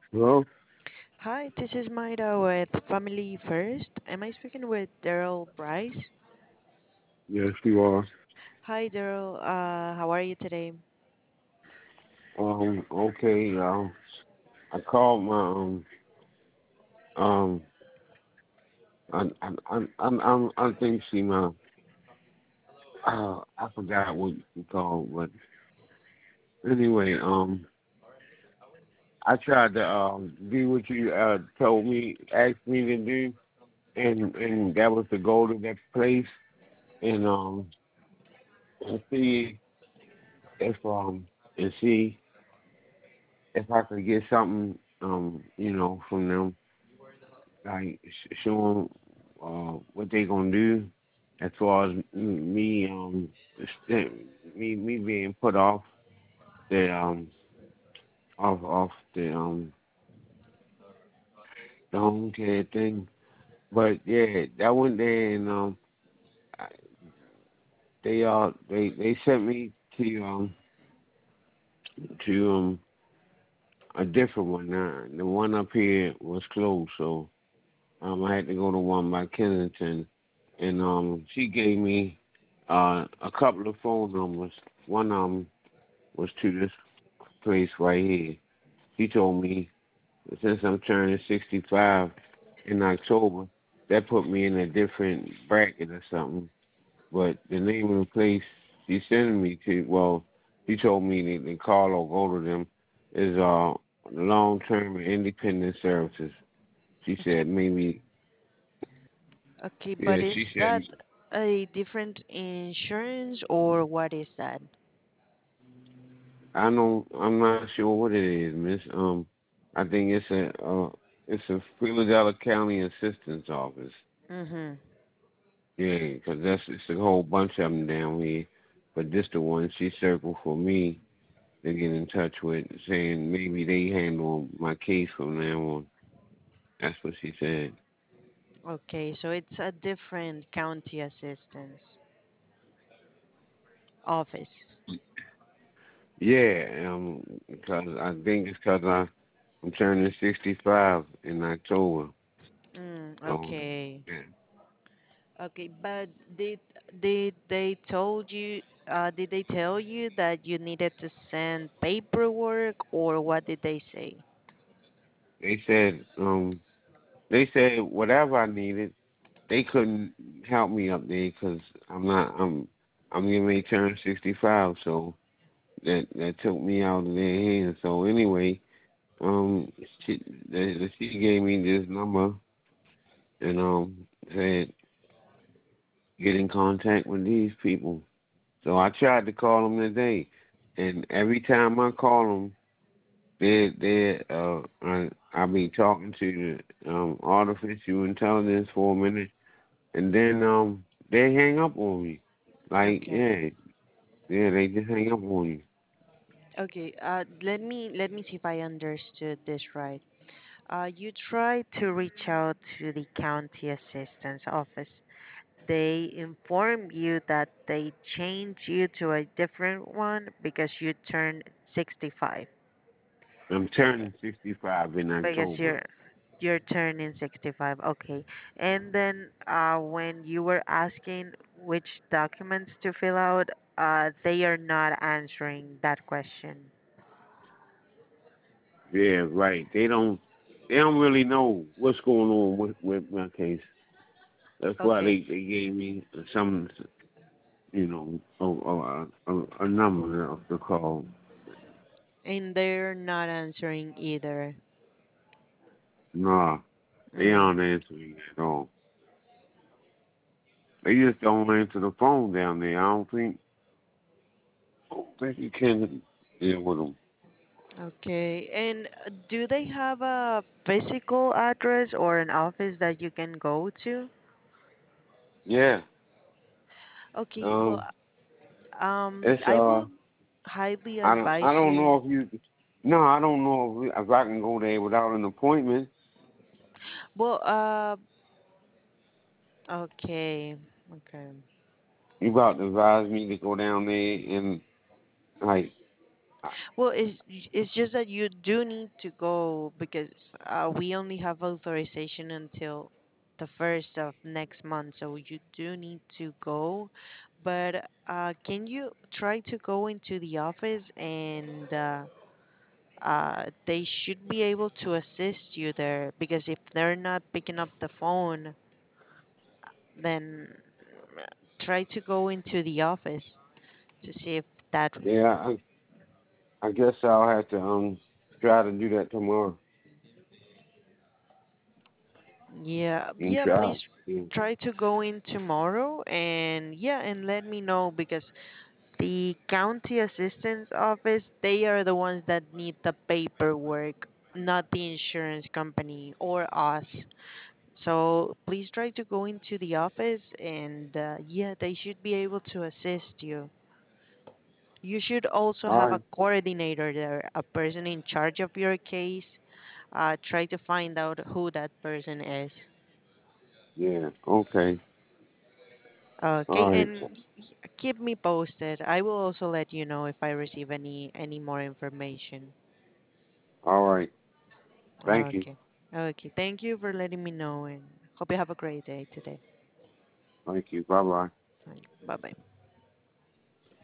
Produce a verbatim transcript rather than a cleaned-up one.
Hello? Hi, this is Mayra with Family First. Am I speaking with Daryl Bryce? Yes, you are. Hi, Daryl. Uh, how are you today? Um, okay, um, I called my, um, um, I, I, I, I, I, I think she, my, uh, I forgot what you called, but anyway, um, I tried to, um, do what you, uh, told me, asked me to do, and, and that was to go to that place and, um, and see if, um, and see if I could get something, um, you know, from them like sh- show them uh, what they gonna do as far as m- me um st- me me being put off the um off off the um the home care thing. But yeah, that went there and um I- they uh they they sent me to um to um a different one now. The one up here was closed, so um I had to go to one by Kensington, and um she gave me uh a couple of phone numbers. One of 'em was to this place right here. He told me since I'm turning sixty-five in October, that put me in a different bracket or something. But the name of the place he's sending me to, well, he told me to, to call or go to them, is uh long term independent services. She said maybe, Okay, yeah, but she is said, that a different insurance or what is that? I don't, I'm not sure what it is, Miss. Um, I think it's a, uh, it's a Philadelphia County Assistance Office. Mm-hmm. Yeah, 'cause that's it's a whole bunch of them down here, but this the one she circled for me to get in touch with, saying maybe they handle my case from now on. That's what she said. Okay, so it's a different county assistance office. Yeah, um, because I think it's 'cause I I'm turning sixty-five in October, Mm, so okay. yeah. Okay, but did did they told you uh, did they tell you that you needed to send paperwork or what did they say? They said um they said whatever I needed, they couldn't help me up there 'cause I'm not I'm I'm getting ready to turn sixty-five, so that that took me out of their hands. So anyway, um, she the, she gave me this number and um said get in contact with these people. So I tried to call them today, and every time I call them, they they uh I I be talking to the um artificial intelligence for a minute, and then um they hang up on me. Like Okay. yeah, yeah, they just hang up on you. Okay, uh, let me let me see if I understood this right. Uh, you tried to reach out to the county assistance office. They inform you that they change you to a different one because you turned sixty-five. I'm turning sixty-five in Because October. you're you're turning sixty-five. Okay. And then uh, when you were asking which documents to fill out, uh, they are not answering that question. Yeah, right. They don't they don't really know what's going on with, with my case. That's why Okay. they, they gave me some, you know, a, a, a, a number of the call. And they're not answering either. Nah, they Mm. aren't answering at all. They just don't answer the phone down there. I don't think, I don't think you can deal with them. Okay. And uh, do they have a physical address or an office that you can go to? Yeah. Okay. Well, Um, um, it's I uh, will highly I don't I advise don't you. know if you. No, I don't know if, we, if I can go there without an appointment. Well, uh, okay. Okay. You about to advise me to go down there and like I, Well, it's it's just that you do need to go because uh, we only have authorization until the first of next month, so you do need to go. But uh, can you try to go into the office and uh, uh, they should be able to assist you there because if they're not picking up the phone, then uh, try to go into the office to see if that. yeah, I, I guess I'll have to um try to do that tomorrow Yeah, and yeah, try. please Yeah. try to go in tomorrow and yeah, and let me know because the county assistance office, they are the ones that need the paperwork, not the insurance company or us. So please try to go into the office and uh, yeah, they should be able to assist you. You should also All have a right. coordinator there, a person in charge of your case. Uh, try to find out who that person is. Yeah. Okay. Okay, All right. and y- keep me posted. I will also let you know if I receive any any more information. All right. Thank you. Okay. Okay. Thank you for letting me know and hope you have a great day today. Thank you. Bye bye. Bye bye.